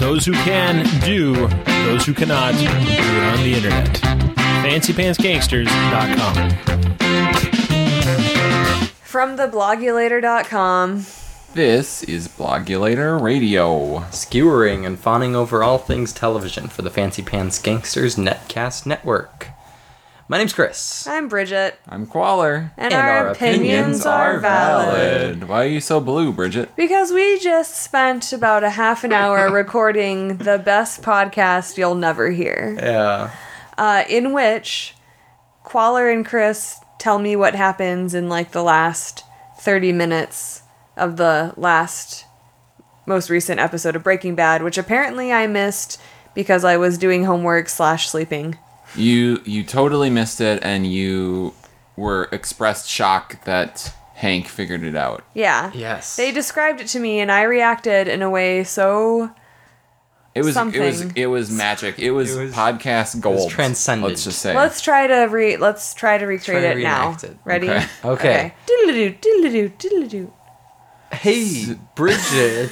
those who can do, those who cannot do it on the internet. FancyPantsGangsters.com. From the blogulator.com. This is Blogulator Radio. Skewering and fawning over all things television for the Fancy Pants Gangsters Netcast Network. My name's Chris. I'm Bridget. I'm Qualler. And our opinions are valid. Why are you so blue, Bridget? Because we just spent about a half an hour recording the best podcast you'll never hear. Yeah. In which Qualler and Chris tell me what happens in like the last 30 minutes of the most recent episode of Breaking Bad, which apparently I missed because I was doing homework / sleeping. You totally missed it, and you were expressed shock that Hank figured it out. Yeah. Yes. They described it to me, and I reacted in a way so... It was something. It was magic. It was podcast gold. It was transcendent. Let's just say. Let's try to recreate it now. reenact it. Ready? Okay. Diddle-a-doo, diddle-a-doo, diddle-a-doo. Hey, Bridget.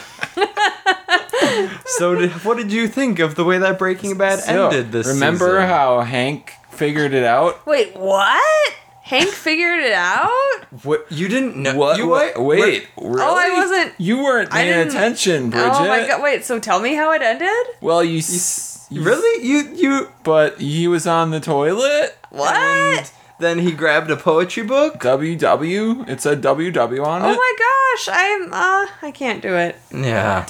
So, what did you think of the way that Breaking Bad ended this Remember season? how Hank figured it out? Wait, what? Hank figured it out? What? You didn't know? What? Wait, really? Oh, I wasn't... You weren't I paying didn't- attention, Bridget. Oh my god, wait, so tell me how it ended? Well, Really? You? But he was on the toilet. What? And then he grabbed a poetry book. WW. It said WW on it. Oh my gosh, I can't do it. Yeah.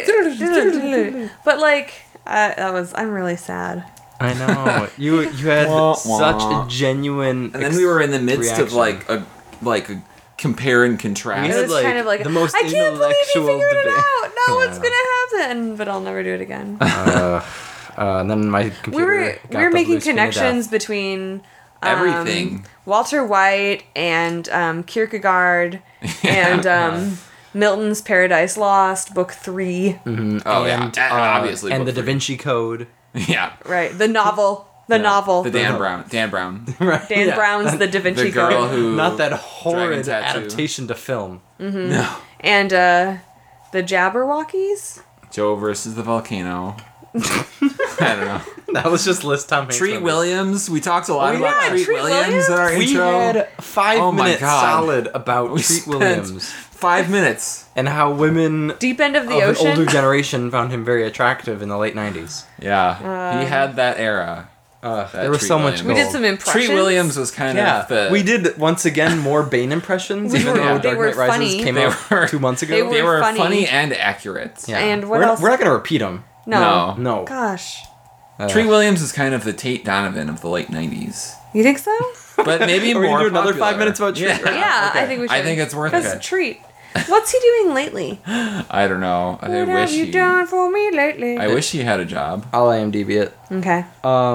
But like, I'm really sad. I know. You had Wah, such wah. a genuine. And then we were in the midst of reaction. like a compare and contrast. We It had, was like, kind of like, the most I can't believe he intellectual figured it debate. out. No, Yeah. what's gonna happen? But I'll never do it again. And then my computer. we were making connections between Everything. Walter White and Kierkegaard and Milton's Paradise Lost, Book 3. Oh yeah, obviously. and book the Da three. Vinci Code. Right, the novel. The novel. The Dan Brown. Dan Brown. Right. Dan yeah. Brown's The Da Vinci The girl Code. who Not that horrid Dragon Tattoo. adaptation to film. No. And the Jabberwockies. Joe versus the volcano. I don't know. That was just list Tom Hanks. Treat movies. Williams. We talked a lot Oh, about yeah, Treat Treat Williams in our We intro. had 5 Oh my minutes God. solid about We Treat spent Williams 5 minutes. and how women Deep End of the of Ocean. an older generation found him very attractive in the late 90s. Yeah, he had that era. There was Treat so much Williams. we did gold. some impressions. Treat Williams was kind of the. we did once again more Bane impressions, even though they Dark were Knight Rises funny. came They out were- 2 months ago. they They were funny. funny and accurate. Yeah. And what we're, else? We're not going to repeat them. No. No. Gosh. Treat Williams is kind of the Tate Donovan of the late 90s. You think so? But maybe Are more we gonna do another popular. 5 minutes about Treat? Yeah. Yeah, Okay. I think we should. I think it's worth Because it. Treat. What's he doing lately? I don't know. I What wish have you he. done for me lately? I wish he had a job. I'll IMDb it. Okay.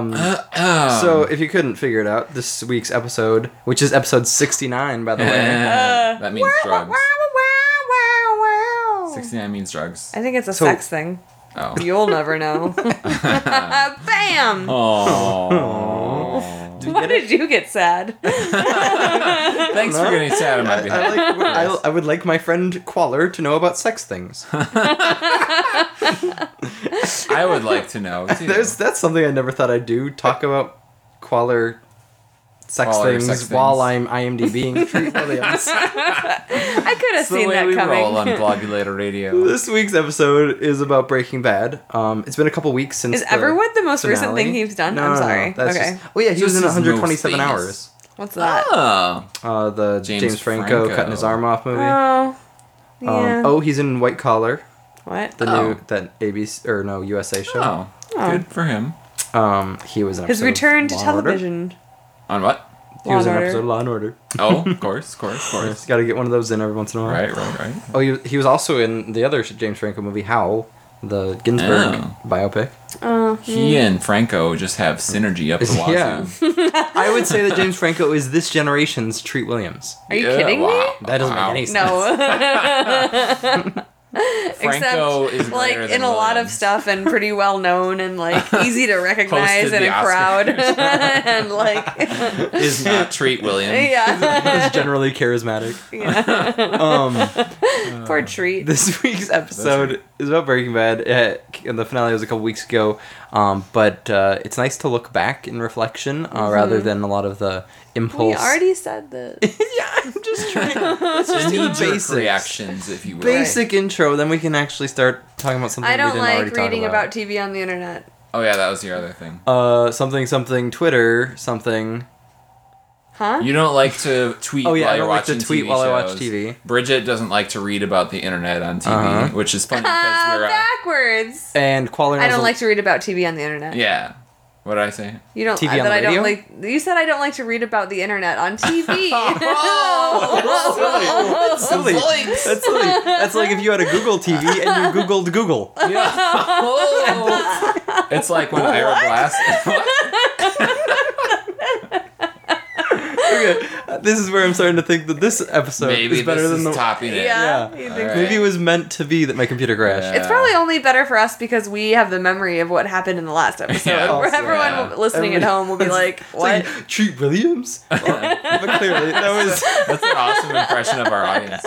So, if you couldn't figure it out, this week's episode, which is episode 69, by the way. that means drugs. Wow, wow, wow. 69 means drugs. I think it's a So- sex thing. Oh. You'll never know. Bam! Oh. Why did you get sad? Thanks for getting sad on my behalf. I would like my friend Qualler to know about sex things. I would like to know too. That's something I never thought I'd do. Talk about Qualler sex Qualler things sex while things. I'm IMDbing Treat Williams. I could have That's the seen way that we coming. roll on Blogulator Radio. This week's episode is about Breaking Bad. It's been a couple weeks since Is Everwood the most recent finale. thing he's done? No, I'm no, no, sorry. that's Okay. just- well, yeah, he was in Just his 127 most hours. What's that? Oh. The James Franco cutting his arm off movie. Oh. Yeah. He's in White Collar, What? the Oh. new USA show. Oh. Good for him. He was in His episode return of to Law and Order. On television. what? He was Law in and an episode of Order. Law and Order. Oh, of course. Got to get one of those in every once in a while. Right. Oh, he was also in the other James Franco movie, Howl, the Ginsberg Oh. biopic. He and Franco just have synergy up the wazoo. Yeah. I would say that James Franco is this generation's Treat Williams. Are you Yeah, kidding wow. me? That doesn't Wow. make any sense. No. Franco is like greater in than a lot of Williams. stuff and pretty well known and like easy to recognize Hosted in the a crowd and like Is not Treat Williams. yeah, It's generally charismatic. poor treat. This week's episode is about Breaking Bad. And the finale was a couple weeks ago. But it's nice to look back in reflection rather than a lot of the impulse. We already said this. Yeah, I'm just trying. Let's just do the Knee-jerk basics. reactions, if you will. Basic intro, then we can actually start talking about something I we don't didn't already like talk reading about. about TV on the internet. Oh yeah, that was your other thing. Something Twitter something. Huh? You don't like to tweet Oh, yeah, while I you're don't like to watching tweet TV while I watch shows. TV. Bridget doesn't like to read about the internet on TV, Uh-huh. which is funny because we're backwards. And Qualler I don't like to read about TV on the internet. yeah. What did I say? You don't. TV on that I radio? don't like. You said I don't like to read about the internet on TV. That's silly. That's silly. That's like if you had a Google TV and you Googled Google. Yeah. It's like when Ira Glass. Okay, this is where I'm starting to think that this episode Maybe is better this than is the. topping it. Yeah. Yeah. You think Alright. so? Maybe it was meant to be that my computer crashed. Yeah. It's probably only better for us because we have the memory of what happened in the last episode. Yeah, Where also, everyone yeah. listening at home will be like, It's "What?" like, Treat Williams? But clearly, that was. That's an awesome impression of our audience.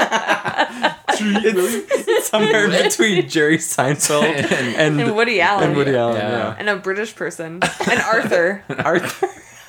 It's somewhere between Jerry Seinfeld and And Woody Allen. And Woody Allen, Yeah. yeah. And a British person. And Arthur. Arthur.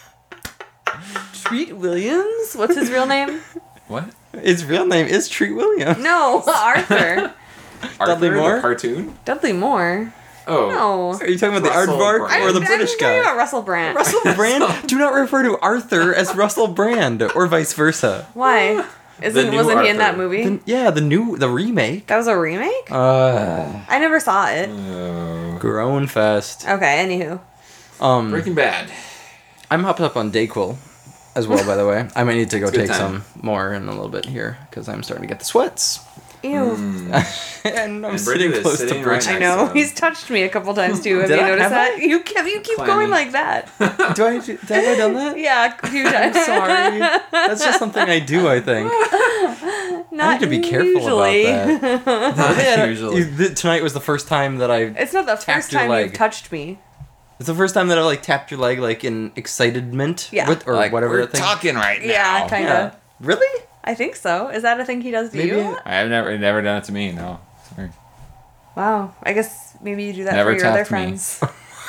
Treat Williams? What's his real name? What? His real name is Treat Williams. No, Arthur. Dudley Arthur, Moore? the cartoon? Dudley Moore. Oh. No. Are you talking about the Russell aardvark Brand. or the I'm British talking guy? about Russell Brand. Russell Brand? Do not refer to Arthur as Russell Brand, or vice versa. Why? The new Wasn't he in that Arthur. movie? The remake. That was a remake? I never saw it. Grown fest. Okay, anywho. Breaking Bad. I'm hopped up on Dayquil as well, by the way. I might need to go It's a good take time. some more in a little bit here because I'm starting to get the sweats. Ew. And I'm And sitting Bridget is close sitting to right Bridget. I next know. to him. He's touched me a couple times too. Have Did you I? noticed Have that? I? You keep Clammy. going like that. Have I done that? Yeah, a few times. Sorry. That's just something I do, I think. Not I need to be careful usually. about that. Usually. Tonight was the first time that I... It's not the first your time leg. you've touched me. It's the first time that I, like, tapped your leg, like, in excitement. Yeah. Or Like, whatever we're that thing... talking right now. Yeah, kind of. Yeah. Really? I think so. Is that a thing he does to Maybe you? I've never done it to me, no. Sorry. Wow. I guess maybe you do that Never for your other tapped me. friends.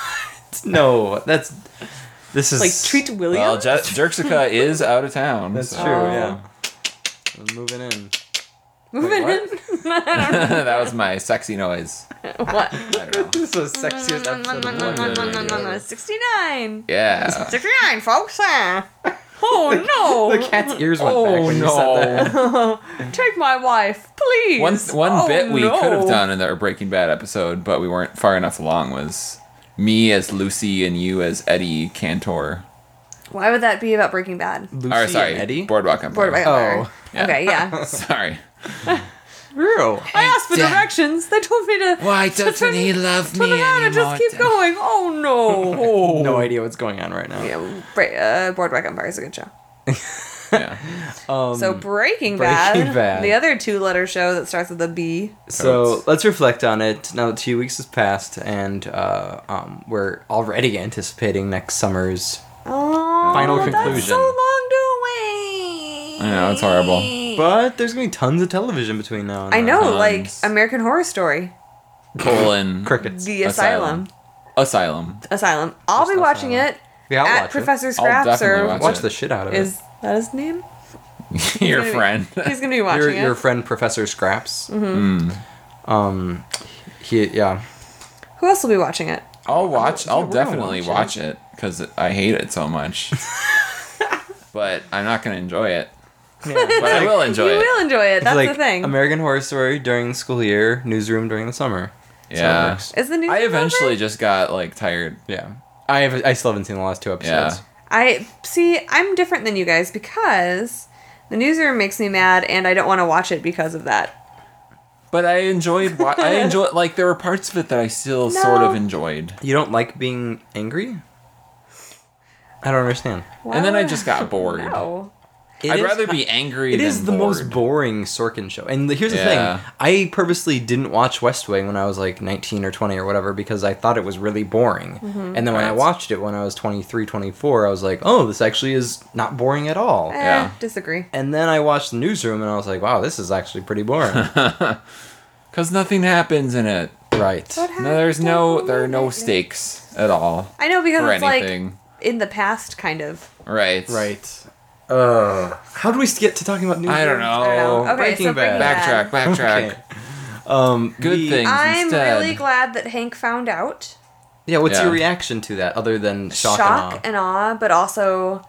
No, this is... Like treat Well, Williams? Jerksica is out of town. That's so- true, Oh. yeah. I'm moving in. Moving Wait, in. That was my sexy noise. What? I don't know. This was the sexiest episode of Wonder. 69. Yeah. 69, folks. Oh, The no. cat's ears went back when you said that. Take my wife, please. One Oh, bit we no. could have done in our Breaking Bad episode, but we weren't far enough along, was me as Lucy and you as Eddie Cantor. Why would that be about Breaking Bad? Lucy Or sorry, and Eddie? Boardwalk Empire. Boardwalk Empire. yeah. Okay, yeah. Sorry. Real. I asked for Dad. directions. They told me to. Why doesn't he love Turn me around and just anymore? keep going. Oh no. No idea what's going on right now. Yeah, Boardwalk Empire is a good show. Yeah. So Breaking Breaking Bad, Bad. the other two-letter show that starts with a B. So let's reflect on it now that 2 weeks has passed, and we're already anticipating next summer's. Oh, Final That's conclusion. so long to wait. I know, it's horrible. But there's gonna be tons of television between now and I then. know, Tons. like American Horror Story, Colon. Crickets. The Asylum. Asylum. I'll be Just watching Asylum. it Yeah, I'll at watch Professor I'll Scraps definitely or watch Watch it. the shit out of is that his name? Your gonna be- friend. He's gonna be watching your it. friend Professor Scraps. Yeah. Who else will be watching it? I'll watch. I'll we're gonna definitely watch watch it because I hate it so much. But I'm not gonna enjoy it. Yeah. But I will enjoy You it. will enjoy it. That's like the thing. American Horror Story during the school year, Newsroom during the summer. So it Yeah. works. Is the news? I eventually over? just got like tired. Yeah. I still haven't seen the last two episodes. Yeah. I'm different than you guys because the newsroom makes me mad, and I don't want to watch it because of that. But I enjoyed. Like there were parts of it that I still sort of enjoyed. You don't like being angry? I don't understand. And then I just got bored. No. I'd rather be angry It than is the most bored. boring Sorkin show. And here's the Yeah. thing. I purposely didn't watch West Wing when I was like 19 or 20 or whatever because I thought it was really boring. And then when I Right. watched it when I was 23, 24, I was like, oh, this actually is not boring at all. Yeah. Disagree. And then I watched The Newsroom and I was like, wow, this is actually pretty boring. Because nothing happens in it. Right. No, there are no stakes at all I know because for it's anything. like in the past, kind of. Right. Right. How do we get to talking about Newsroom? I don't know. I don't know. Okay, Breaking so Breaking Bad. Bad. Backtrack. Okay. Good things I'm instead. really glad that Hank found out. Yeah, what's Yeah. your reaction to that other than shock, and awe? but also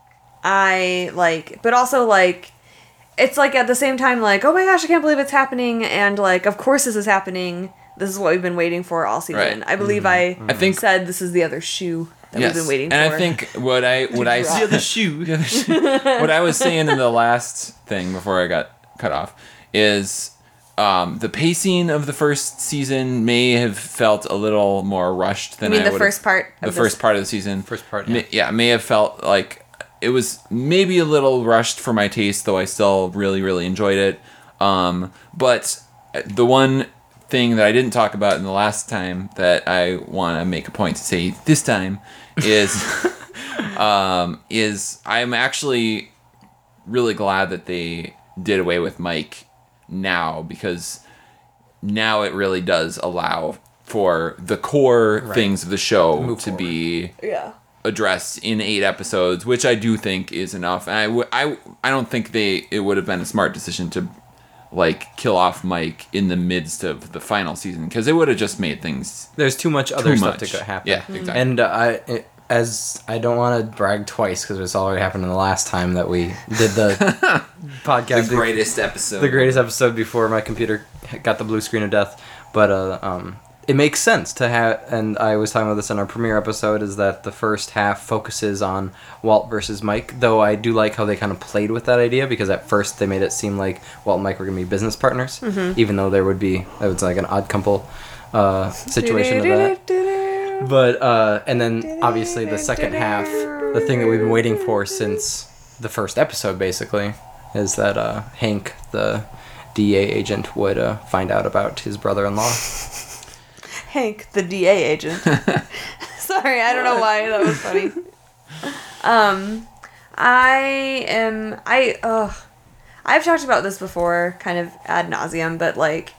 it's like at the same time like, oh my gosh, I can't believe it's happening, and like, of course this is happening. This is what we've been waiting for all season. Right. I believe I think- said this is the other shoe that Yes. we've been waiting and for. I think what I The shoe. what I was saying in the last thing before I got cut off is the pacing of the first season may have felt a little more rushed than You mean I the would've- first part the of first this- part of the season. First part, yeah. May have felt like it was maybe a little rushed for my taste, though I still really, really enjoyed it. But the one thing that I didn't talk about in the last time that I want to make a point to say this time is I'm actually really glad that they did away with Mike now, because now it really does allow for the core things of the show Move to forward. be yeah. addressed in 8 episodes, which I do think is enough. And I don't think it would have been a smart decision to like kill off Mike in the midst of the final season, because it would have just made things There's too much other too stuff much. to happen. Yeah, exactly. And I don't want to brag twice because it's already happened in the last time that we did the podcast. episode. The greatest episode before my computer got the blue screen of death. But it makes sense to have, and I was talking about this in our premiere episode, is that the first half focuses on Walt versus Mike, though I do like how they kind of played with that idea, because at first they made it seem like Walt and Mike were going to be business partners, even though there would be, it was like an odd couple situation of that. But, and then obviously the second half, the thing that we've been waiting for since the first episode basically, is that Hank, the DEA agent, would find out about his brother-in-law. Hank, the DA agent. Sorry, I don't know why that was funny. I've talked about this before, kind of ad nauseum, but like,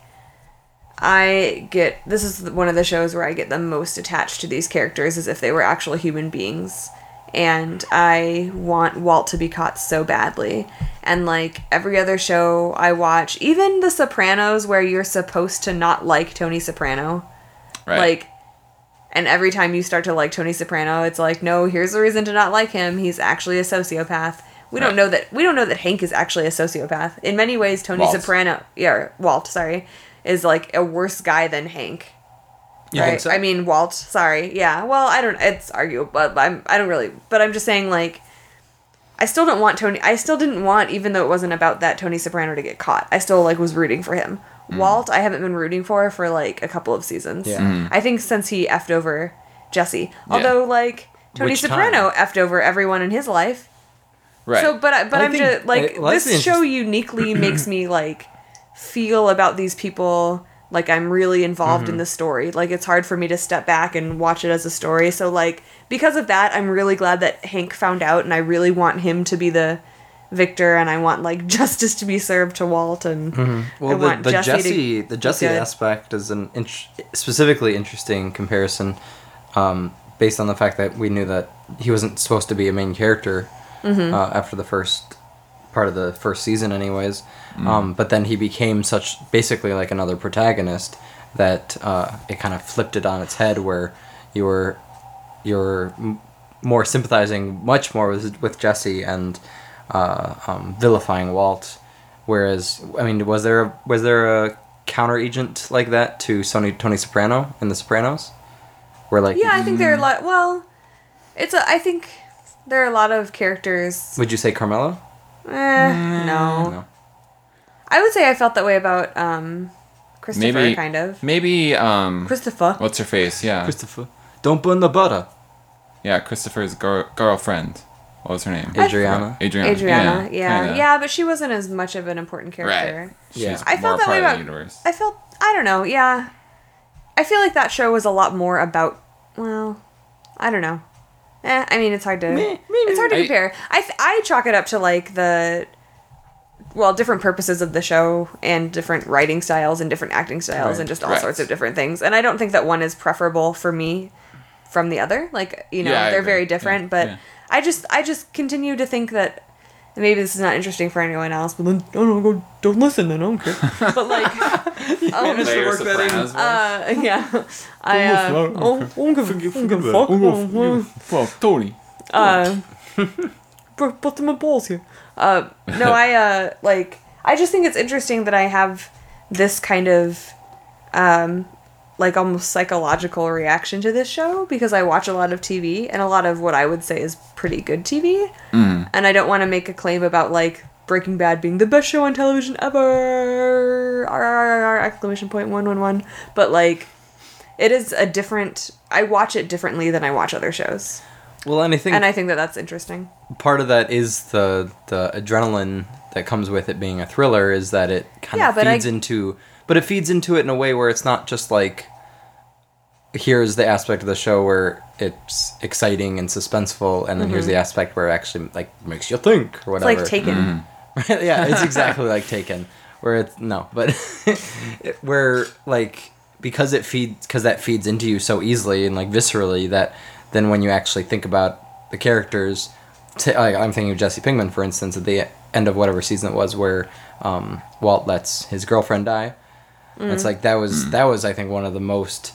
this is one of the shows where I get the most attached to these characters as if they were actual human beings. And I want Walt to be caught so badly. And like every other show I watch, even The Sopranos, where you're supposed to not like Tony Soprano, Right. like, and every time you start to like Tony Soprano, it's like, no, here's a reason to not like him. He's actually a sociopath. We don't know that Hank is actually a sociopath. In many ways, Walt, sorry, is like a worse guy than Hank. You Right? think so? I mean, Walt, sorry. Yeah. Well, it's arguable, but I'm just saying, like, I still didn't want, even though it wasn't about that, Tony Soprano to get caught. I still like was rooting for him. Walt, I haven't been rooting for like a couple of seasons. Yeah. I think since he effed over Jesse. Although, like, Tony Which Soprano time? effed over everyone in his life. right. So, but I'm think- just like, well, that's this the show uniquely makes me like feel about these people like I'm really involved in the story. Like, it's hard for me to step back and watch it as a story. So, like, because of that, I'm really glad that Hank found out, and I really want him to be the victor, and I want like justice to be served to Walt, and Well, I want the Jesse Jesse to Jesse be good. aspect is an specifically interesting comparison, based on the fact that we knew that he wasn't supposed to be a main character after the first part of the first season, anyways. But then he became basically like another protagonist that it kind of flipped it on its head, where you're more sympathizing much more with Jesse and vilifying Walt, whereas I mean, was there a counter agent like that to Tony Soprano in The Sopranos, where like Yeah, I think there are a lot. Well, I think there are a lot of characters. would you say Carmela? No. No. I would say I felt that way about Christopher, kind of. Maybe Christopher. what's her face? Yeah. Christopher, don't burn the butter. Yeah, Christopher's girlfriend. What was her name? Adriana. Adriana, yeah. kinda. Yeah, but she wasn't as much of an important character. Right. Yeah. She's I felt more that way part of about. the universe. I don't know. Yeah, I feel like that show was a lot more about. Well, I don't know. I mean, it's hard to. It's hard to compare. I chalk it up to like different purposes of the show and different writing styles and different acting styles Right. and just all Right. sorts of different things. And I don't think that one is preferable for me from the other. Like, you know, Yeah, I they're agree. very different, Yeah, but yeah. I just continue to think that and maybe this is not interesting for anyone else, but then don't listen then, I don't care. But like managed to Layer work that in. Sopranos voice. yeah. I don't give a fuck. Well, Tony. Put my balls here. No, I just think it's interesting that I have this kind of like almost psychological reaction to this show because I watch a lot of TV and a lot of what I would say is pretty good TV. And I don't want to make a claim about like Breaking Bad being the best show on television ever. Exclamation point 111. But like it is a different I watch it differently than I watch other shows. Well, and I think that that's interesting. part of that is the adrenaline that comes with it being a thriller is that it kind of feeds into but it feeds into it in a way where it's not just like here's the aspect of the show where it's exciting and suspenseful and then here's the aspect where it actually like makes you think or whatever. It's like Taken. Yeah, it's exactly like Taken where it's where like because that feeds into you so easily and like viscerally that then when you actually think about the characters like I'm thinking of Jesse Pinkman for instance at the end of whatever season it was where Walt lets his girlfriend die. It's like that was I think one of the most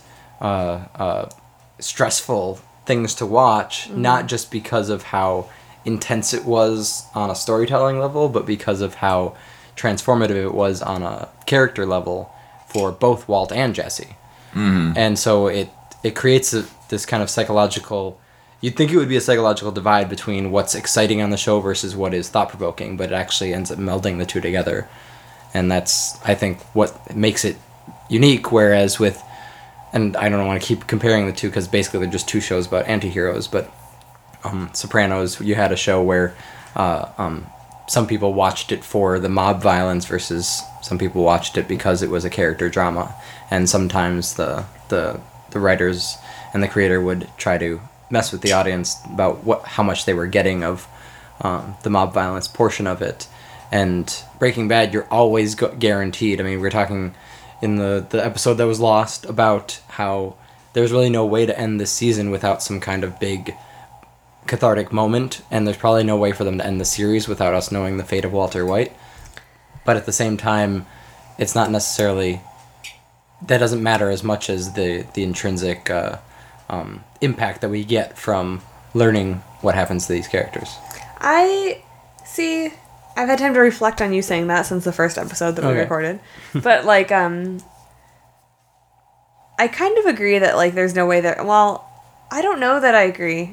stressful things to watch, not just because of how intense it was on a storytelling level, but because of how transformative it was on a character level for both Walt and Jesse. And so it creates this kind of psychological. You'd think it would be a psychological divide between what's exciting on the show versus what is thought-provoking, but it actually ends up melding the two together. And that's, I think, what makes it unique, whereas with, and I don't want to keep comparing the two because basically they're just two shows about anti-heroes, but Sopranos, you had a show where some people watched it for the mob violence versus some people watched it because it was a character drama. And sometimes the writers and the creator would try to mess with the audience about how much they were getting of the mob violence portion of it. And Breaking Bad, you're always guaranteed. I mean, we're talking in the episode that was lost about how there's really no way to end this season without some kind of big cathartic moment, and there's probably no way for them to end the series without us knowing the fate of Walter White. But at the same time, it's not necessarily... That doesn't matter as much as the intrinsic impact that we get from learning what happens to these characters. I've had time to reflect on you saying that since the first episode that we Okay. recorded. But, like, I kind of agree that, like, there's no way that... Well, I don't know that I agree.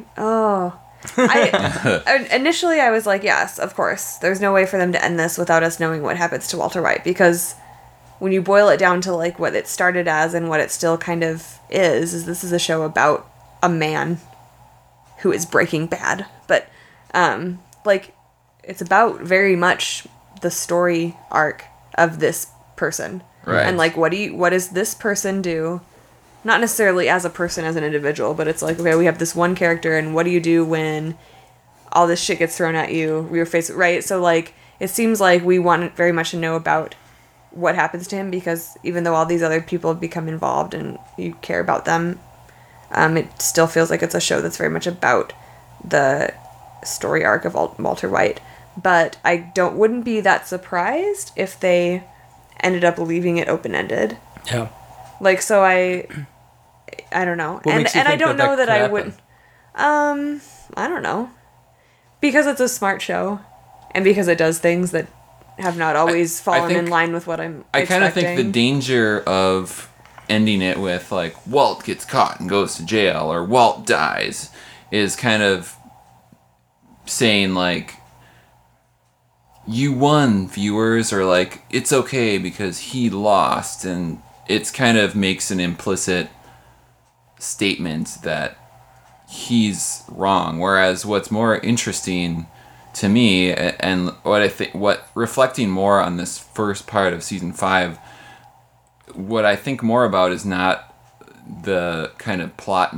Initially, I was like, yes, of course. There's no way for them to end this without us knowing what happens to Walter White. Because when you boil it down to, like, what it started as and what it still kind of is this is a show about a man who is Breaking Bad. But, like... It's about very much the story arc of this person. Right. And like what does this person do? Not necessarily as a person, as an individual, but it's like, okay, we have this one character and what do you do when all this shit gets thrown at you? You're faced with, right? So like it seems like we want very much to know about what happens to him because even though all these other people have become involved and you care about them, it still feels like it's a show that's very much about the story arc of Walter White. But I wouldn't be that surprised if they ended up leaving it open-ended. Yeah. Like, so I don't know. What makes you and I think don't know that that I could would I don't know. Because it's a smart show and because it does things that have not always fallen in line with what I'm I kind of expecting. think the danger of ending it with, like, Walt gets caught and goes to jail or Walt dies is kind of saying, like, you won, viewers, or like it's okay because he lost, and it's kind of makes an implicit statement that he's wrong. Whereas what's more interesting to me, and what reflecting more on this first part of season 5, what I think more about is not the kind of plot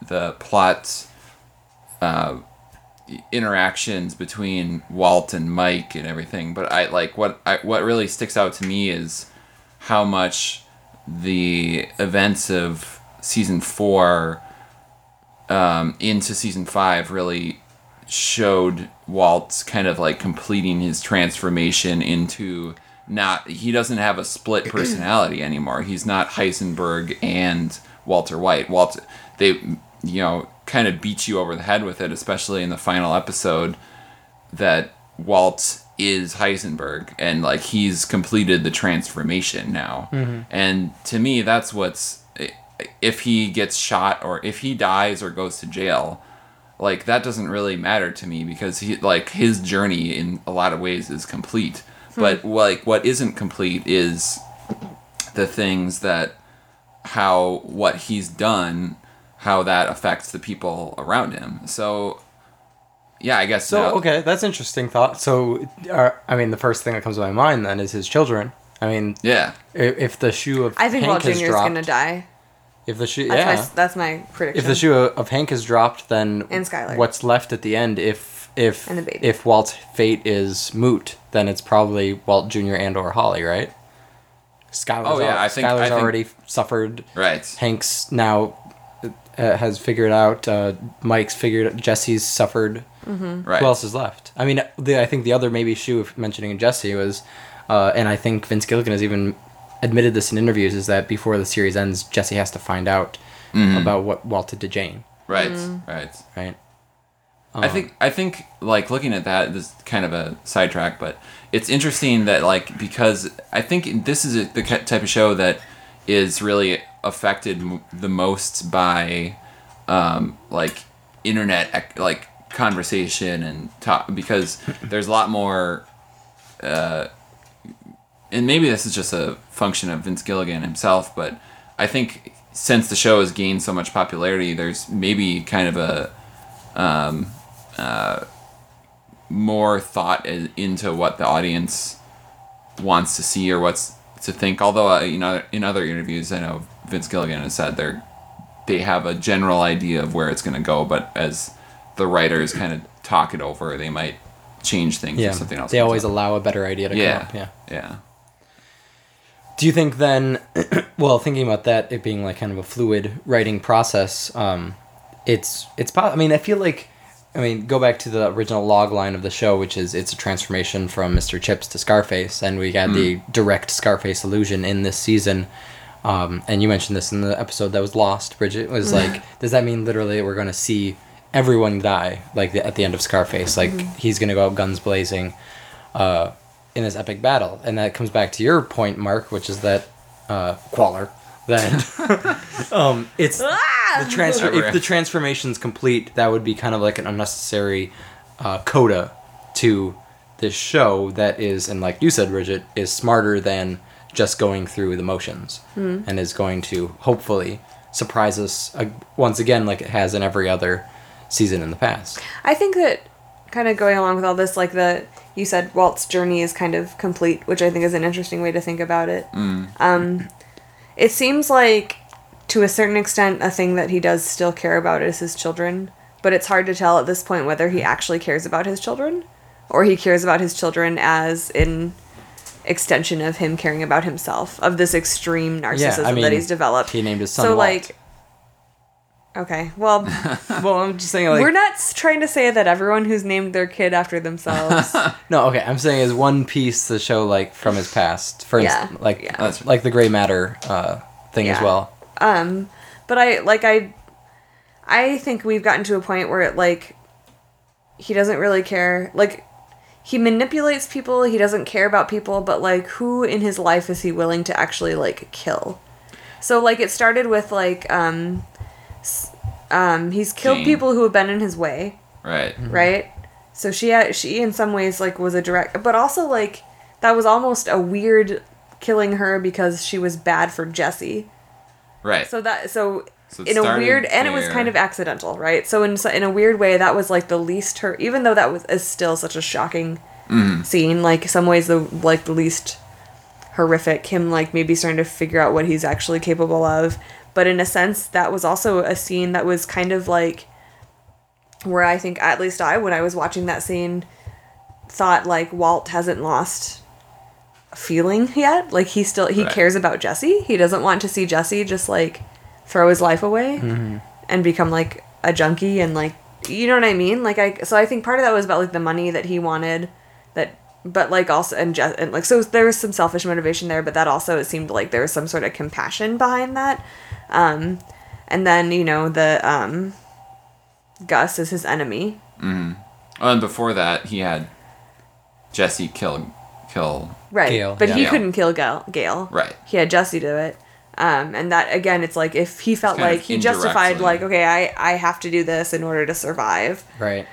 interactions between Walt and Mike and everything, but what really sticks out to me is how much the events of season 4 into season 5 really showed Walt's kind of like completing his transformation into he doesn't have a split personality anymore. He's not Heisenberg and Walter White. They kind of beat you over the head with it, especially in the final episode, that Walt is Heisenberg and like he's completed the transformation now. Mm-hmm. And to me, that's if he gets shot or if he dies or goes to jail, like that doesn't really matter to me because his journey in a lot of ways is complete. But like what isn't complete is the things that what he's done, how that affects the people around him. So yeah, I guess so. Okay, that's interesting thought. So the first thing that comes to my mind then is his children. I mean, yeah, if the shoe of I think Hank Walt Jr. is gonna die. If the shoe, that's my prediction. If the shoe of Hank is dropped, then and Skylar, what's left at the end? If Walt's fate is moot, then it's probably Walt Jr. and or Holly, right? Skylar's Skylar's already suffered. Right. Hank's now has figured out. Mike's figured. Jesse's suffered. Mm-hmm. Right. Who else is left? I mean, I think the other maybe shoe of mentioning Jesse was, and I think Vince Gilligan has even admitted this in interviews, is that before the series ends, Jesse has to find out about what Walt did to Jane. Right. Right. I think like looking at that, this is kind of a sidetrack, but it's interesting that like because I think this is the type of show that is really affected the most by like internet like conversation and talk, because there's a lot more and maybe this is just a function of Vince Gilligan himself, but I think since the show has gained so much popularity, there's maybe kind of a more thought into what the audience wants to see or what's to think. Although in other interviews, I know Vince Gilligan has said they have a general idea of where it's going to go, but as the writers kind of talk it over, they might change things or something else. They always allow a better idea to come up. Yeah. Do you think then, well, thinking about that, it being like kind of a fluid writing process, it's I mean, I feel like, go back to the original log line of the show, which is it's a transformation from Mr. Chips to Scarface, and we got the direct Scarface illusion in this season. And you mentioned this in the episode that was lost, Bridget. It was like, does that mean literally we're going to see everyone die, like at the end of Scarface? Like, he's going to go out guns blazing in this epic battle. And that comes back to your point, Mark, which is that Qualler, that it's if the transformation's complete, that would be kind of like an unnecessary coda to this show that is, and like you said, Bridget, is smarter than just going through the motions and is going to hopefully surprise us once again like it has in every other season in the past. I think that kind of going along with all this, like you said, Walt's journey is kind of complete, which I think is an interesting way to think about it. It seems like, to a certain extent, a thing that he does still care about is his children, but it's hard to tell at this point whether he actually cares about his children, or he cares about his children as an extension of him caring about himself, of this extreme narcissism that he's developed. He named his son Walt. Like, okay, well, I'm just saying, like, we're not trying to say that everyone who's named their kid after themselves. No, okay, I'm saying as one piece to show, like, from his past, for instance, like the gray matter thing as well. But I think we've gotten to a point where it, like, he doesn't really care. Like, he manipulates people, he doesn't care about people, but, like, who in his life is he willing to actually, like, kill? So, like, it started with, like, he's killed Jane. people who have been in his way. Right. Right? So she in some ways, like, was a direct, but also, like, that was almost a weird killing her because she was bad for Jesse. Right. So So it in a started weird, and it was there. kind of accidental, right? So in a weird way, that was like the least her, even though that is still such a shocking scene. Like some ways, the least horrific. Him like maybe starting to figure out what he's actually capable of, but in a sense, that was also a scene that was kind of like where I think at least when I was watching that scene, thought like Walt hasn't lost a feeling yet. Like he Right. cares about Jesse. He doesn't want to see Jesse just like throw his life away and become like a junkie and like, you know what I mean? Like I think part of that was about like the money that he wanted, but like also and like so there was some selfish motivation there, but that also it seemed like there was some sort of compassion behind that. And then, you know, the Gus is his enemy. Oh, and before that, he had Jesse kill. Right. Gale, But yeah. he Gale. couldn't kill Gale. Right. He had Jesse do it. And that, again, it's like if he felt It's kind like of he justified, indirectly. like, okay, I have to do this in order to survive. Right.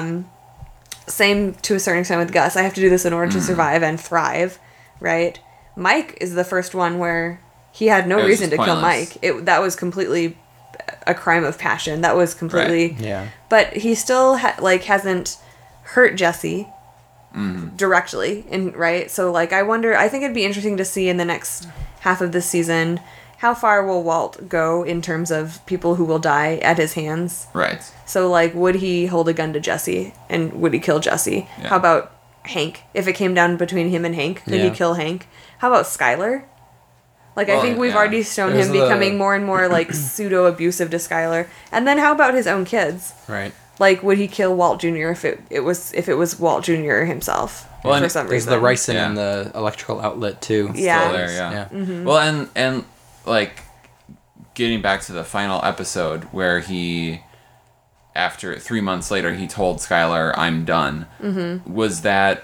Same to a certain extent with Gus. I have to do this in order to survive and thrive, right? Mike is the first one where he had no It was reason to just kill pointless. Mike. That was completely a crime of passion. That was completely... Yeah. But he still, hasn't hurt Jesse directly, right? So, like, I think it'd be interesting to see in the next half of this season, how far will Walt go in terms of people who will die at his hands? Right. So, like, would he hold a gun to Jesse? And would he kill Jesse? Yeah. How about Hank? If it came down between him and Hank, could he Yeah. kill Hank? How about Skylar? Like, I Well, think we've yeah. already shown There's him the- becoming more and more, like, pseudo-abusive to Skylar. And then how about his own kids? Right. Like, would he kill Walt Jr. if it was Walt Jr. himself Well, for and some There's reason? the ricin Yeah. and the electrical outlet too. Yeah. Still there, yeah. Yeah. Well, and like getting back to the final episode where he, after 3 months later, he told Skylar, "I'm done." Was that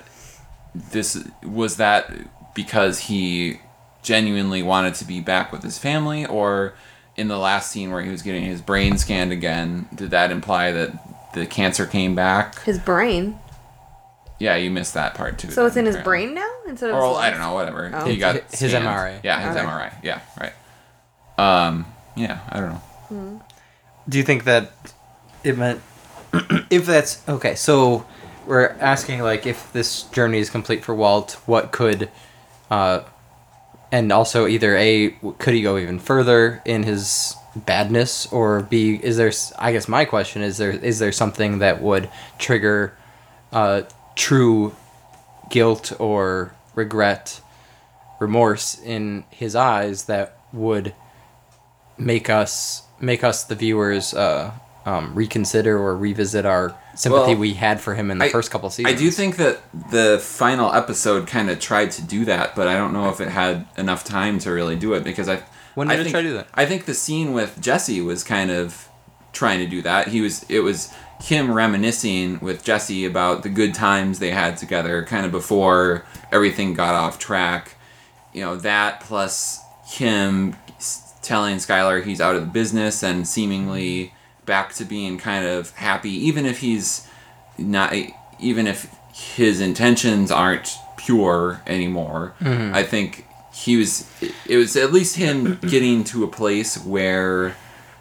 because he genuinely wanted to be back with his family, or in the last scene where he was getting his brain scanned again, did that imply that the cancer came back? His brain. Yeah, you missed that part too. So it's then, in his apparently. brain now? Instead of Or his I lungs? don't know, whatever. Oh. He got His scanned. MRI. Yeah, his Okay. MRI. Yeah, right. Yeah, I don't know. Do you think that it meant if that's okay? So we're asking like if this journey is complete for Walt, what could, and also either A, could he go even further in his badness, or B, is there? I guess my question is there something that would trigger true guilt or regret, remorse in his eyes that would make us the viewers reconsider or revisit our sympathy Well, we had for him in the first couple seasons. I do think that the final episode kind of tried to do that, but I don't know if it had enough time to really do it because When did I it think, try to do that? I think the scene with Jesse was kind of trying to do that. It was him reminiscing with Jesse about the good times they had together, kind of before everything got off track. You know, that plus him telling Skylar he's out of the business and seemingly back to being kind of happy, even if he's not, even if his intentions aren't pure anymore. I think it was at least him getting to a place where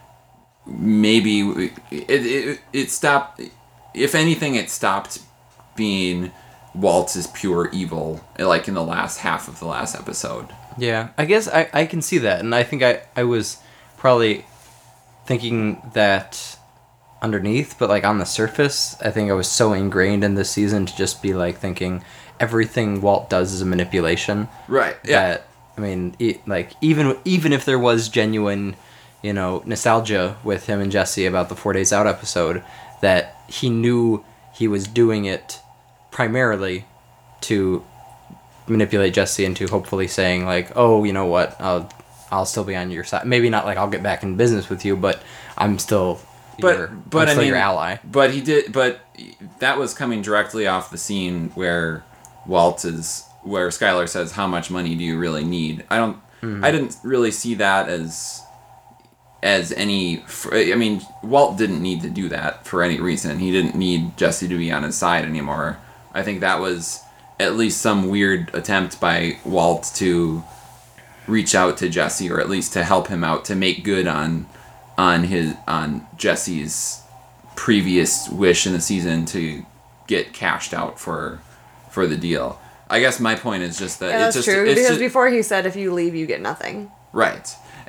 maybe it stopped, if anything, it stopped being Walt's pure evil, like in the last half of the last episode. Yeah, I guess I can see that, and I think I was probably thinking that underneath, but like on the surface, I think I was so ingrained in this season to just be like thinking everything Walt does is a manipulation. Right. Yeah. That I mean, like even if there was genuine, nostalgia with him and Jesse about the 4 Days Out episode, that he knew he was doing it primarily to manipulate Jesse into hopefully saying like, oh, you know what, I'll still be on your side. Maybe not like I'll get back in business with you, but I'm still your ally. But he did. But that was coming directly off the scene where where Skylar says, "How much money do you really need?" I didn't really see that as any. I mean, Walt didn't need to do that for any reason. He didn't need Jesse to be on his side anymore. I think that was at least some weird attempt by Walt to reach out to Jesse, or at least to help him out to make good on on Jesse's previous wish in the season to get cashed out for the deal. I guess my point is just that Yeah, it's that's just true. it's Because just, before he said, if you leave, you get nothing. right.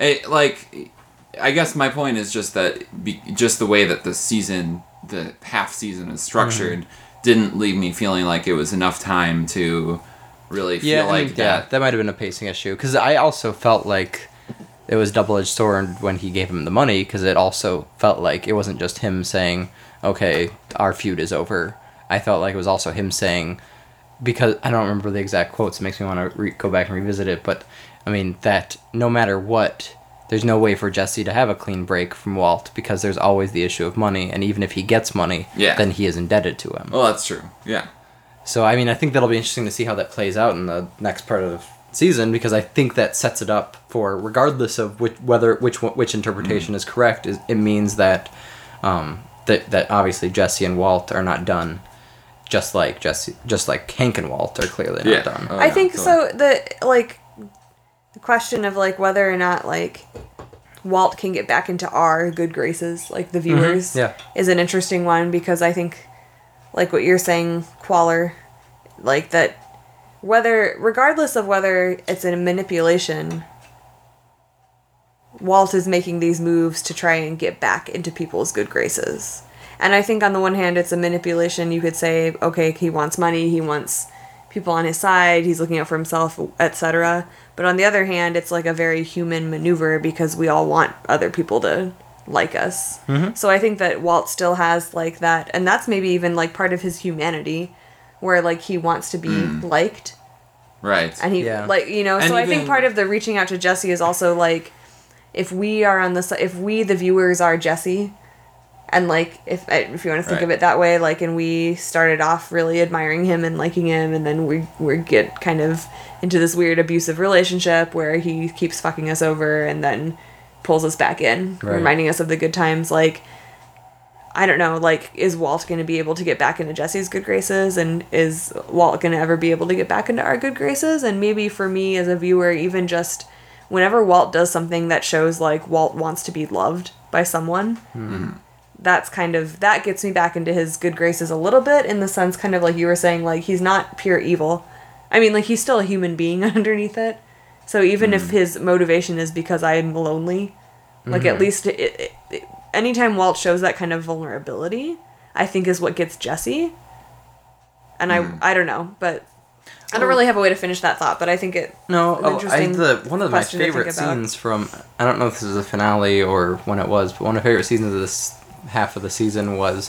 I guess my point is just that just the way that the half season is structured, didn't leave me feeling like it was enough time to really feel like that. Yeah, that might have been a pacing issue. Because I also felt like it was double-edged sword when he gave him the money, because it also felt like it wasn't just him saying, okay, our feud is over. I felt like it was also him saying, because I don't remember the exact quotes, it makes me want to go back and revisit it, but I mean, that no matter what, there's no way for Jesse to have a clean break from Walt, because there's always the issue of money, and even if he gets money, then he is indebted to him. Well, that's true. Yeah. So, I mean, I think that'll be interesting to see how that plays out in the next part of the season, because I think that sets it up for, regardless of which interpretation is correct, it means that that obviously Jesse and Walt are not done, just like Hank and Walt are clearly not done. I think so. The question of whether or not Walt can get back into our good graces, the viewers, is an interesting one, because I think what you're saying, Qualler, that regardless of whether it's a manipulation, Walt is making these moves to try and get back into people's good graces. And I think on the one hand, it's a manipulation. You could say, okay, he wants money, he wants people on his side, he's looking out for himself, etc. But on the other hand, it's a very human maneuver, because we all want other people to like us. Mm-hmm. So I think that Walt still has that, and that's maybe even part of his humanity, where he wants to be liked. Right. And he And so I think part of the reaching out to Jesse is also if we are if we the viewers are Jesse, and if you want to think of it that way, and we started off really admiring him and liking him, and then we get kind of into this weird abusive relationship where he keeps fucking us over and then pulls us back in, reminding us of the good times. I don't know, is Walt going to be able to get back into Jesse's good graces, and is Walt going to ever be able to get back into our good graces? And maybe for me as a viewer, even just whenever Walt does something that shows Walt wants to be loved by someone, that's that gets me back into his good graces a little bit, in the sense kind of like you were saying, he's not pure evil. I mean, he's still a human being underneath it. So even if his motivation is because I'm lonely, at least anytime Walt shows that kind of vulnerability, I think is what gets Jesse. And I don't know, but I don't really have a way to finish that thought, but I think it one of my favorite scenes from, I don't know if this is the finale or when it was, but one of my favorite scenes of this half of the season was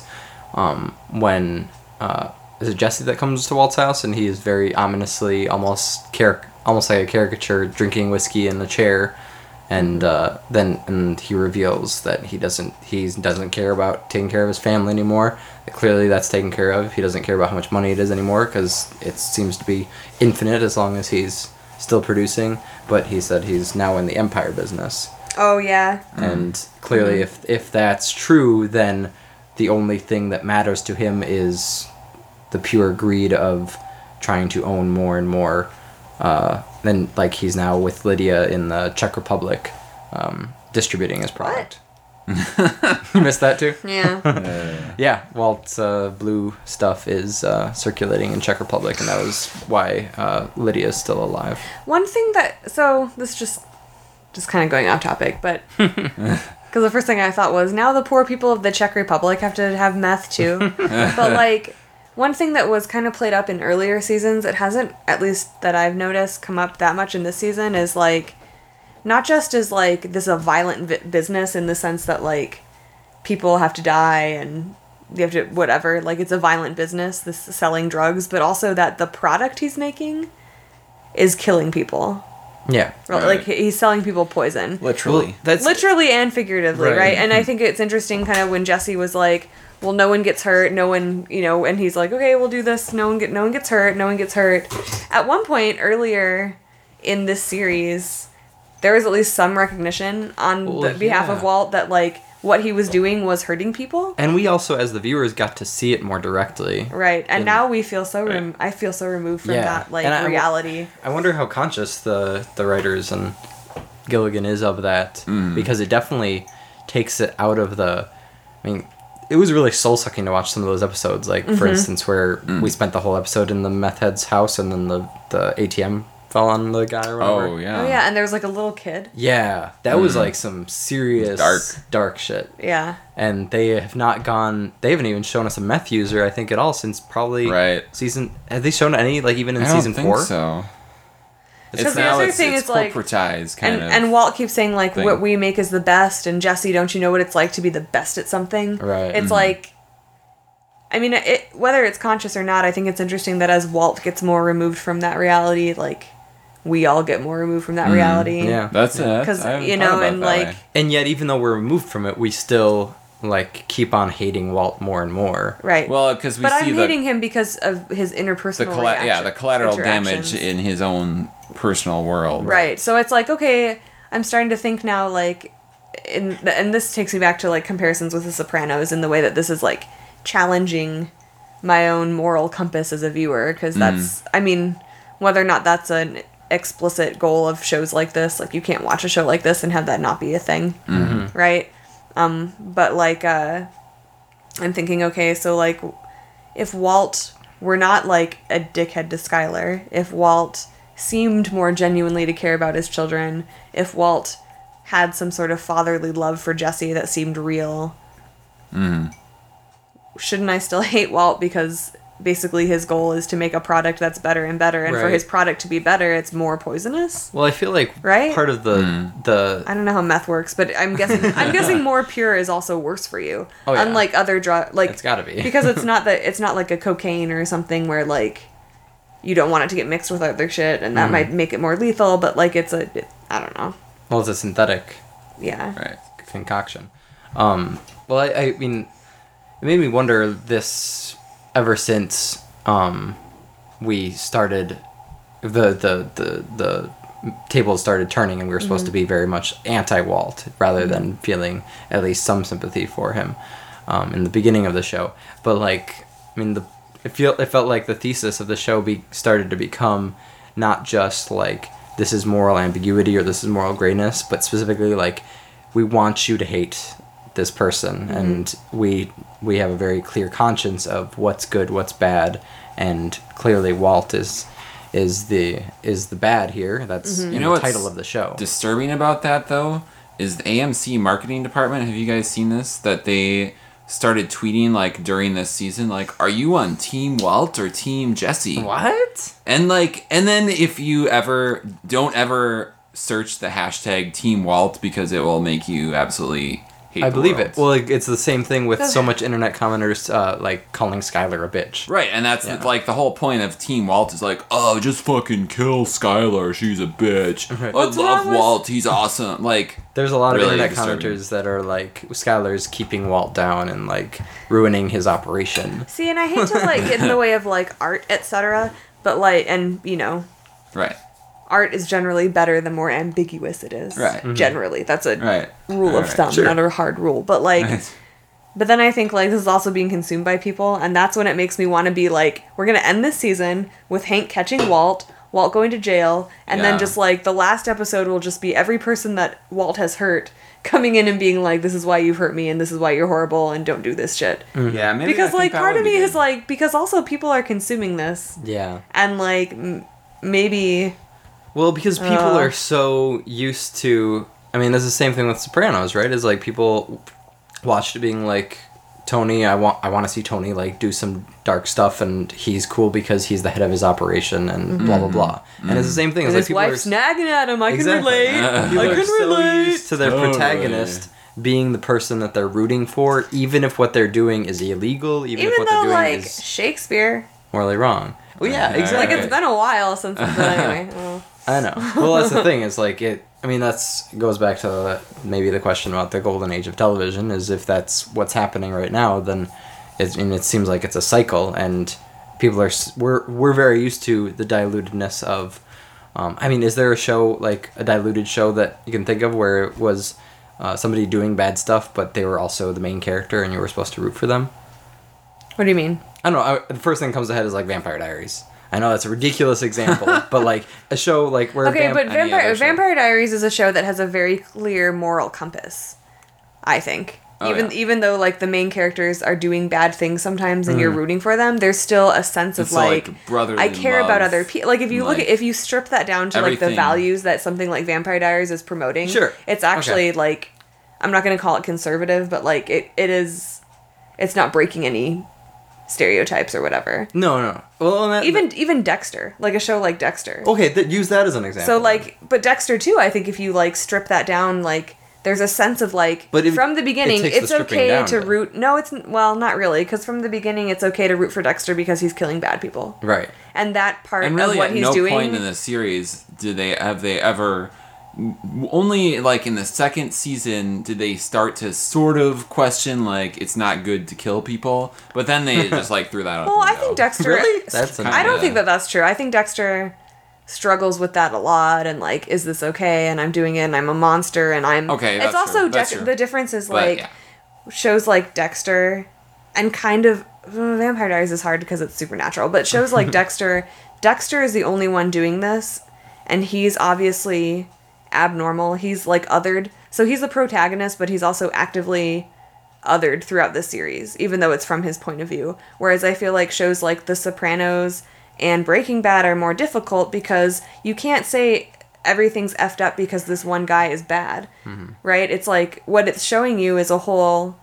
when is it Jesse that comes to Walt's house, and he is very ominously, almost like a caricature, drinking whiskey in the chair, and then he reveals that he doesn't care about taking care of his family anymore. Clearly that's taken care of. He doesn't care about how much money it is anymore, because it seems to be infinite as long as he's still producing. But he said he's now in the empire business. Oh yeah. And clearly if that's true, then the only thing that matters to him is the pure greed of trying to own more and more. Then he's now with Lydia in the Czech Republic, distributing his product. You missed that too? Yeah. Yeah, Walt's blue stuff is circulating in Czech Republic, and that was why Lydia is still alive. One thing this just kind of going off topic, but because the first thing I thought was, now the poor people of the Czech Republic have to have meth too. But one thing that was kind of played up in earlier seasons, it hasn't, at least that I've noticed, come up that much in this season, is not just as this is a violent business in the sense that people have to die and you have to whatever, it's a violent business, this selling drugs, but also that the product he's making is killing people. Yeah. He's selling people poison. Literally. Well, that's literally and figuratively, right? And I think it's interesting kind of when Jesse was well, no one gets hurt, no one, and he's okay, we'll do this, no one gets hurt. At one point earlier in this series, there was at least some recognition on the behalf of Walt that what he was doing was hurting people. And we also, as the viewers, got to see it more directly. Right, and now we feel so I feel so removed from that reality. I wonder how conscious the writers and Gilligan is of that, because it definitely takes it out of the. I mean, it was really soul sucking to watch some of those episodes. Like for instance, where we spent the whole episode in the meth head's house, and then the ATM fell on the guy or whatever. Oh yeah. Oh yeah, and there was like a little kid. Yeah, that was like some serious dark shit. Yeah. And they haven't even shown us a meth user, I think, at all since probably season. Have they shown any, like, even in season 4? I don't think so. Because the other thing is like corporatized kind of. And Walt keeps saying like thing. what we make is the best, and Jesse, don't you know what it's like to be the best at something? Right. It's like, I mean, whether it's conscious or not, I think it's interesting that as Walt gets more removed from that reality, like we all get more removed from that reality. Yeah. That's it. Because you know, and like, and yet even though we're removed from it, we still like keep on hating Walt more and more. right. Well, because but I'm hating him because of his interpersonal the collateral interactions. damage in his own personal world. Right. So it's like, okay, I'm starting to think now, like, and this takes me back to like comparisons with The Sopranos in the way that this is like challenging my own moral compass as a viewer, because that's, I mean, whether or not that's an explicit goal of shows like this, like you can't watch a show like this and have that not be a thing, right? But like, I'm thinking, okay, so like, if Walt were not like a dickhead to Skylar, if Walt seemed more genuinely to care about his children, if Walt had some sort of fatherly love for Jesse that seemed real, shouldn't I still hate Walt because basically his goal is to make a product that's better and better, and for Right. his product to be better, it's more poisonous? Well, I feel like Right? part of the I don't know how meth works, but I'm guessing more pure is also worse for you. Oh, yeah. Unlike other drug, like It's gotta be. because it's not like a cocaine or something where like you don't want it to get mixed with other shit, and that might make it more lethal. But like I don't know. well, it's a synthetic Yeah. Right. concoction. Well, I mean, it made me wonder this ever since we started the table started turning, and we were supposed to be very much anti-Walt rather than feeling at least some sympathy for him in the beginning of the show. But like, I mean, it felt like the thesis of the show started to become not just like this is moral ambiguity or this is moral grayness, but specifically like we want you to hate this person, and we have a very clear conscience of what's good, what's bad, and clearly Walt is the bad here. That's in the what's title of the show. Disturbing about that though is the AMC marketing department. Have you guys seen this? That they started tweeting like during this season, like, "Are you on Team Walt or Team Jesse?" What? And like, and then if you don't ever search the hashtag Team Walt because it will make you absolutely hate I the believe world. it. Well, it's the same thing with so much internet commenters like calling Skylar a bitch. Right, and that's like the whole point of Team Walt is like, oh, just fucking kill Skylar, she's a bitch. Right. I love Walt, he's awesome. Like, There's a lot of Really internet disturbing. commenters that are like, Skylar's keeping Walt down and like ruining his operation. See, and I hate to like get in the way of like art, etc. But like, and you know, right, art is generally better the more ambiguous it is. Right. Mhm. Generally, that's a right. rule of Right, thumb, sure. not a hard rule. But like, Right. but then I think like this is also being consumed by people, and that's when it makes me want to be like, we're gonna end this season with Hank catching Walt going to jail, and Yeah. then just like the last episode will just be every person that Walt has hurt coming in and being like, this is why you've hurt me, and this is why you're horrible, and don't do this shit. Yeah, maybe Because I think like that part would of be me good. is like, because also people are consuming this, Yeah. and like maybe. Well, because people are so used to. I mean, that's the same thing with Sopranos, right? Is like people watched it being like, Tony, I want to see Tony like do some dark stuff, and he's cool because he's the head of his operation, and blah blah blah. And it's the same thing. And It's his like wife's nagging at him. I can relate. People I are can so relate. used to their Totally. protagonist being the person that they're rooting for, even if what they're doing is illegal, even if Even what though they're doing like is Shakespeare, morally wrong. Well, yeah, Yeah, exactly. like it's been a while since. But anyway. Well. I know. Well, that's the thing. Is like it. I mean, goes back to maybe the question about the golden age of television. Is if that's what's happening right now, then it seems like it's a cycle, and people are we're very used to the dilutedness of. I mean, is there a show like a diluted show that you can think of where it was somebody doing bad stuff, but they were also the main character, and you were supposed to root for them? What do you mean? I don't know. The first thing that comes to head is like Vampire Diaries. I know that's a ridiculous example, but like a show like where Okay, but any other show. Vampire Diaries is a show that has a very clear moral compass. I think. Oh, Even though like the main characters are doing bad things sometimes and you're rooting for them, there's still a sense of It's like brotherly I care about love. other people. Like if you Like, if you strip that down to like the everything. values that something like Vampire Diaries is promoting, Sure. it's actually like, I'm not going to call it conservative, but like it's not breaking any stereotypes or whatever. No. Well, and Even Dexter, like a show like Dexter. okay, use that as an example. So like, but Dexter too, I think if you like strip that down, like there's a sense of like, But from the beginning, it takes the it's stripping okay down, to though. root. No, it's well, not really, because from the beginning, it's okay to root for Dexter because he's killing bad people, right. and that part And really, of what at he's no doing. point in the series have they ever. Only like in the second season did they start to sort of question like it's not good to kill people, but then they just like threw that out. well, the I window. think Dexter. Really? That's I don't kinda- think that that's true. I think Dexter struggles with that a lot, and like, is this okay? And I'm doing it, and I'm a monster, and I'm Okay, It's that's also true. That's true. the difference is But, like. yeah. Shows like Dexter and kind of Vampire Diaries is hard because it's supernatural, but shows like Dexter is the only one doing this, and he's obviously abnormal. He's like othered. So he's the protagonist, but he's also actively othered throughout the series, even though it's from his point of view. Whereas I feel like shows like The Sopranos and Breaking Bad are more difficult because you can't say everything's effed up because this one guy is bad, right? It's like what it's showing you is a whole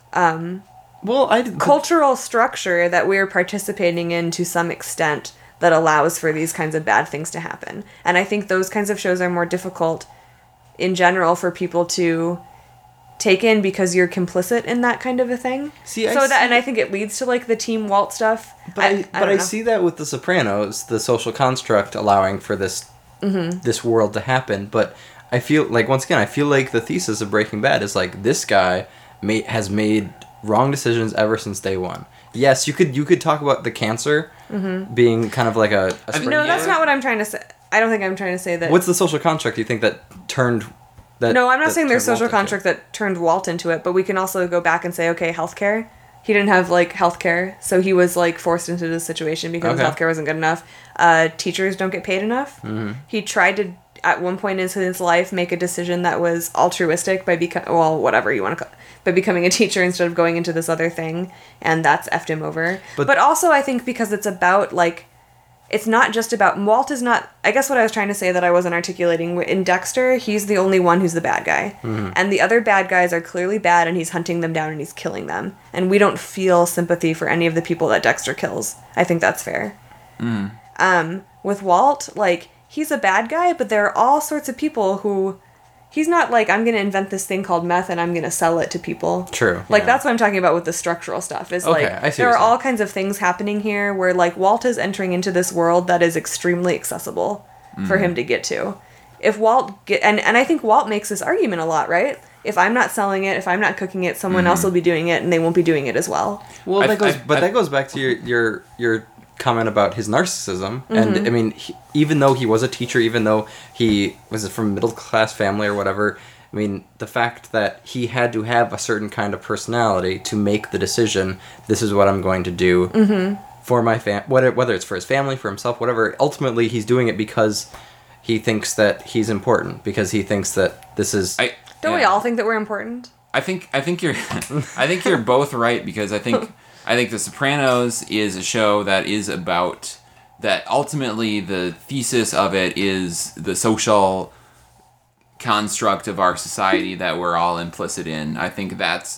Well, cultural structure that we're participating in to some extent that allows for these kinds of bad things to happen. And I think those kinds of shows are more difficult in general for people to take in because you're complicit in that kind of a thing. See, I and I think it leads to like the Team Walt stuff. But I don't know. see that with The Sopranos, the social construct allowing for this this world to happen. But I feel like once again, I feel like the thesis of Breaking Bad is like this guy has made wrong decisions ever since day one. Yes, you could talk about the cancer being kind of like a No, that's not what I'm trying to say. I don't think I'm trying to say that. What's the social construct you think that turned that? No, I'm not that saying there's turned social Walt into? contract that turned Walt into it, but we can also go back and say, okay, healthcare. He didn't have like healthcare, so he was like forced into this situation because his Okay. healthcare wasn't good enough. Teachers don't get paid enough. He tried to, at one point in his life, make a decision that was altruistic by whatever you want to call, by becoming a teacher instead of going into this other thing, and that's effed him over. But also, I think because it's about like. It's not just about... Walt is not... I guess what I was trying to say that I wasn't articulating... In Dexter, he's the only one who's the bad guy. And the other bad guys are clearly bad, and he's hunting them down and he's killing them. And we don't feel sympathy for any of the people that Dexter kills. I think that's fair. With Walt, like, he's a bad guy, but there are all sorts of people who... He's not like, I'm going to invent this thing called meth and I'm going to sell it to people. True, Like, yeah. that's what I'm talking about with the structural stuff. Is Okay, like, I see there what are you're all saying. kinds of things happening here where, like, Walt is entering into this world that is extremely accessible for him to get to. If Walt... And I think Walt makes this argument a lot, right? If I'm not selling it, if I'm not cooking it, someone else will be doing it and they won't be doing it as well. Well, that I- goes back to your comment about his narcissism. And I mean, even though he was a teacher, even though he was from a middle class family or whatever, I mean, the fact that he had to have a certain kind of personality to make the decision, this is what I'm going to do for my whether it's for his family, for himself, whatever. Ultimately, he's doing it because he thinks that he's important, because he thinks that this is... Don't we all think that we're important? I think you're I think you're both right, because I think The Sopranos is a show that is about that. Ultimately, the thesis of it is the social construct of our society that we're all implicit in. I think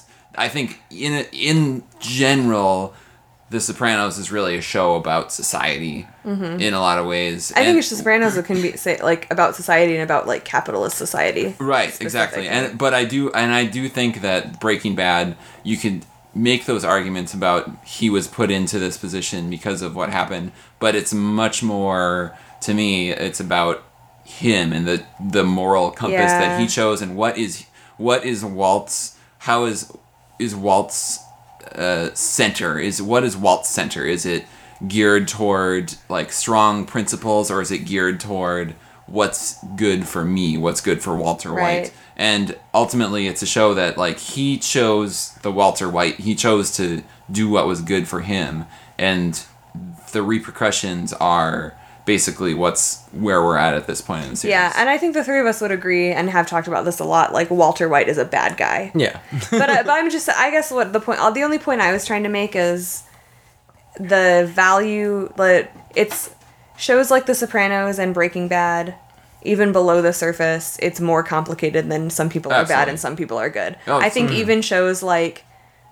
in general, The Sopranos is really a show about society in a lot of ways. I think it's Sopranos that can be about society and about like capitalist society. Right, specifically. exactly. But I do think that Breaking Bad, you could make those arguments about he was put into this position because of what happened, but it's much more, to me, it's about him and the moral compass that he chose, and what is Walt's, how is Walt's center, what is Walt's center? Is it geared toward like strong principles, or is it geared toward what's good for me, what's good for Walter Right. White? And ultimately, it's a show that like he chose the Walter White. He chose to do what was good for him, and the repercussions are basically where we're at this point in the series. Yeah, and I think the three of us would agree and have talked about this a lot. Like, Walter White is a bad guy. Yeah. But I guess what the only point I was trying to make is the value that it's shows like The Sopranos and Breaking Bad, even below the surface, it's more complicated than some people are bad Absolutely. and some people are good. Oh, I think even shows like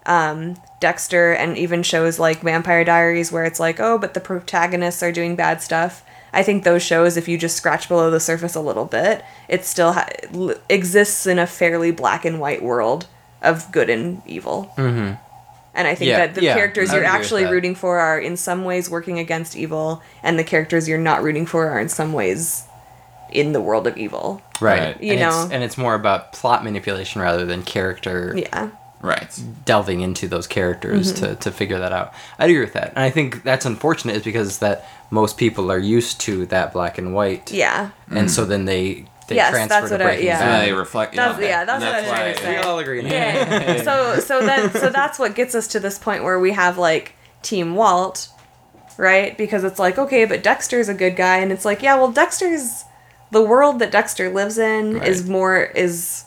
Dexter and even shows like Vampire Diaries where it's like, oh, but the protagonists are doing bad stuff. I think those shows, if you just scratch below the surface a little bit, it still exists in a fairly black and white world of good and evil. Mm-hmm. And I think that the characters I you're agree with actually that. rooting for are in some ways working against evil, and the characters you're not rooting for are in some ways in the world of evil. Right. You know. And it's more about plot manipulation rather than character Yeah. Right. delving into those characters to figure that out. I agree with that. And I think that's unfortunate is because that most people are used to that black and white. Yeah. And so then they Yes, transfer that's to what Breaking yeah. So Bad. they reflect. That's okay. what And I was trying to say. We all agree. Yeah. so that's what gets us to this point where we have like Team Walt, right? Because it's like, okay, but Dexter's a good guy, and it's like, yeah, well, Dexter's the world that Dexter lives in Right. is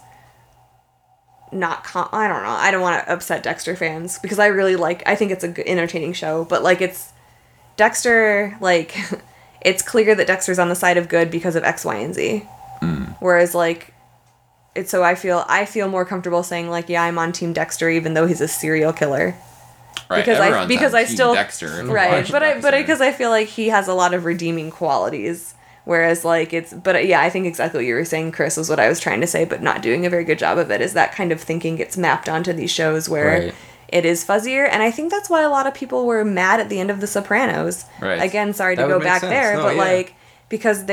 not I don't know. I don't want to upset Dexter fans because I think it's a good, entertaining show, but like it's Dexter, like it's clear that Dexter's on the side of good because of X, Y, and Z. Whereas like it's so I feel more comfortable saying like, yeah, I'm on Team Dexter even though he's a serial killer. Right. Because Everyone's I on Team still Dexter. if you right, watch but Dexter. because I feel like he has a lot of redeeming qualities. Whereas like yeah, I think exactly what you were saying, Chris, was what I was trying to say, but not doing a very good job of it. Is that kind of thinking gets mapped onto these shows where Right. it is fuzzier, and I think that's why a lot of people were mad at the end of The Sopranos. Right. Again, sorry to That go would make back sense. there, No, but yeah. like because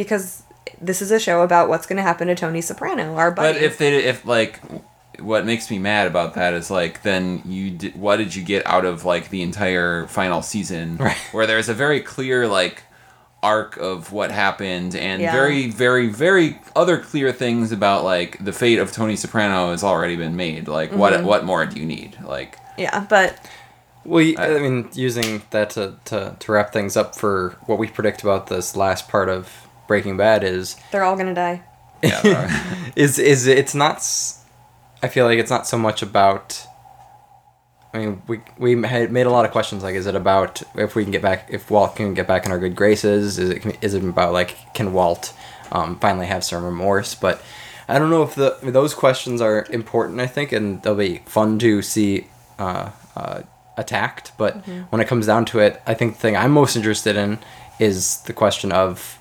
this is a show about what's going to happen to Tony Soprano, our buddy. But if like, what makes me mad about that is like, then what did you get out of like the entire final season, Right. where there's a very clear like arc of what happened and Yeah. very, very, very other clear things about like the fate of Tony Soprano has already been made. Like, what more do you need? Like, yeah, but Well, I mean, using that to wrap things up for what we predict about this last part of Breaking Bad is they're all going to die. yeah, is it's not. I feel like it's not so much about. I mean, we had made a lot of questions. Like, is it about if Walt can get back in our good graces? Is it about like can Walt finally have some remorse? But I don't know if those questions are important. I think, and they'll be fun to see attacked. But when it comes down to it, I think the thing I'm most interested in is the question of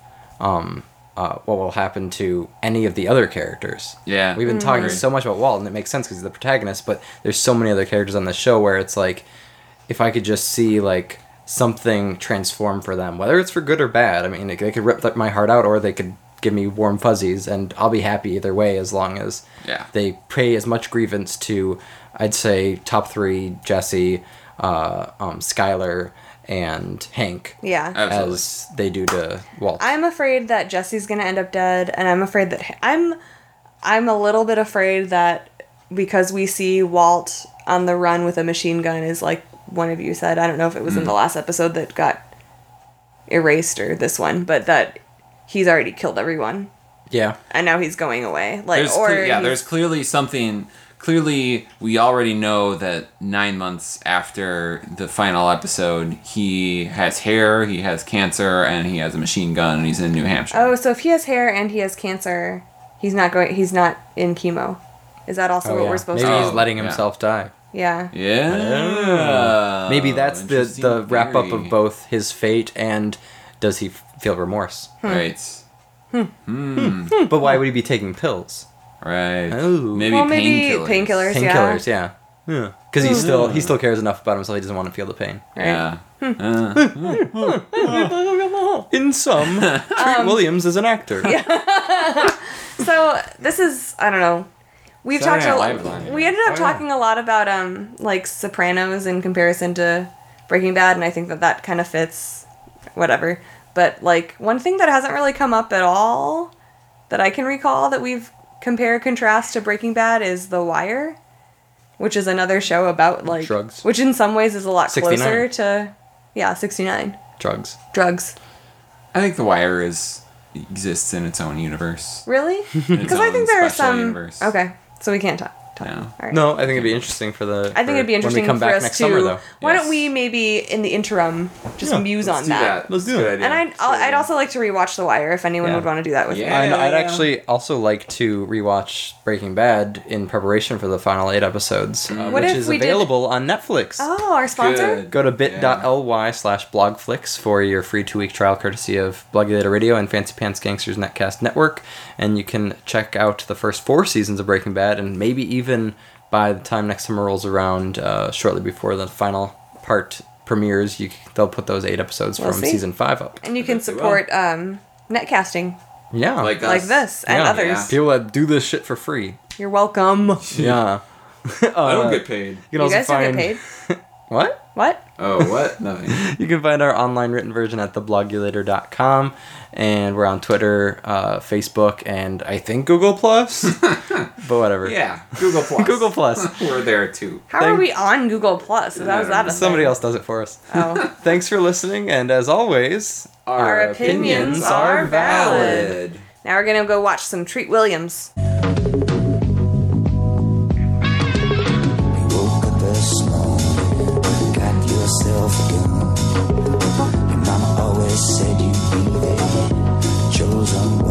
what will happen to any of the other characters. Yeah. We've been talking so much about Walt, and it makes sense because he's the protagonist, but there's so many other characters on the show where it's like, if I could just see, like, something transform for them, whether it's for good or bad, I mean, they could rip my heart out, or they could give me warm fuzzies, and I'll be happy either way as long as Yeah. they pay as much grievance to, I'd say, top 3, Jesse, Skyler, and Hank. Yeah. Absolutely. As they do to Walt. I'm afraid that Jesse's gonna end up dead, and I'm afraid that I'm a little bit afraid that because we see Walt on the run with a machine gun, is like one of you said. I don't know if it was in the last episode that got erased or this one, but that he's already killed everyone Yeah. and now he's going away. Like, There's clearly something. Clearly, we already know that 9 months after the final episode, he has hair, he has cancer, and he has a machine gun, and he's in New Hampshire. Oh, so if he has hair and he has cancer, he's not in chemo. Is that also what we're supposed Maybe to he's do? letting yeah. himself die. Yeah. Yeah. Maybe that's Interesting the wrap up theory. of both his fate and does he feel remorse. Right. But why would he be taking pills? Right. Oh. Maybe Well, maybe painkillers. painkillers. Painkillers, yeah. Because he still cares enough about himself. He doesn't want to feel the pain. Yeah. In some, Treat Williams is an actor. So this is, I don't know. We've Saturday talked Night Live line. we ended up talking a lot about like Sopranos in comparison to Breaking Bad, and I think that kind of fits whatever. But like one thing that hasn't really come up at all that I can recall that we've compare contrast to Breaking Bad is The Wire, which is another show about like Drugs. which in some ways is a lot 69. closer to 69 Drugs. drugs. I think The Wire exists in its own universe. Really? In its Because I own think there are special some. universe. Okay, so we can't talk. No. All right. No, I think it'd be interesting for the. I think it'd be interesting when we come for back us next to. summer, though. Why Yes. don't we maybe in the interim just Yeah, muse Let's on do that? Let's do That's a it. good idea. And I'd also like to rewatch The Wire if anyone Yeah. would want to do that with Yeah. me. And I'd actually also like to rewatch Breaking Bad in preparation for the final 8 episodes, What which if is we did- available on Netflix. Oh, our sponsor? Good. Go to bit.ly/blogflix for your free 2-week trial courtesy of Blogulator Radio and Fancy Pants Gangsters Netcast Network. And you can check out the first 4 seasons of Breaking Bad, and maybe even by the time next summer rolls around, shortly before the final part premieres, they'll put those 8 episodes We'll from see. season 5 up. And you can bet they will. support netcasting Yeah. Like like us. this and Yeah. others. Yeah. People that do this shit for free. You're welcome. Yeah. I don't get paid. You, can You also guys don't get find- paid? What? What? Oh, what? Nothing. You can find our online written version at theblogulator.com, and we're on Twitter, Facebook, and I think Google Plus. But whatever. Yeah, Google Plus. Google Plus. We're there too. How are we on Google Plus? How is that a Somebody thing? else does it for us. Oh. Thanks for listening, and as always, Our opinions are valid. Now we're gonna go watch some Treat Williams. Woke up this morning, got yourself a gun. Your mama always said you'd be there, chosen